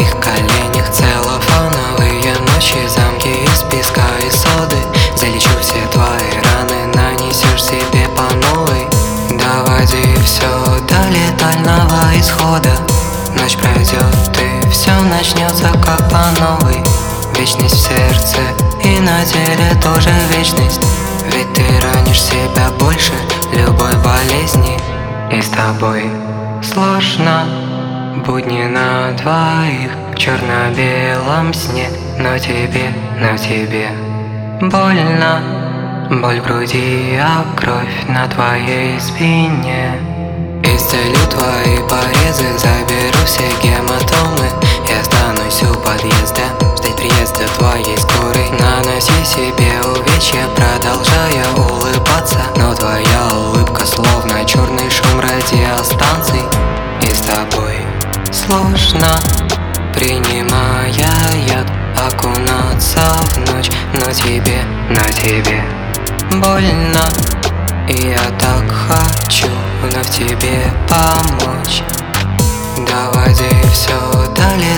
твоих коленях целлофановые ночи, замки из песка и соды. Залечу все твои раны, нанесешь себе по новой. Доводи все до летального исхода. Ночь пройдет и все начнется как по новой. Вечность в сердце и на теле тоже вечность. Ведь ты ранишь себя больше любой болезни. И с тобой сложно, будни на двоих в черно-белом сне. Но тебе больно. Боль в груди, а кровь на твоей спине. Исцелю твои порезы, заберу все гематомы. Я останусь у подъезда, ждать приезда твоей скорой. Наноси себе увечья, продолжая улыбаться. Но твоя улыбка словно черный шум радиостанций. И с тобой сложно, принимая яд, окунаться в ночь. Но тебе больно. И я так хочу вновь тебе помочь. Доводи все до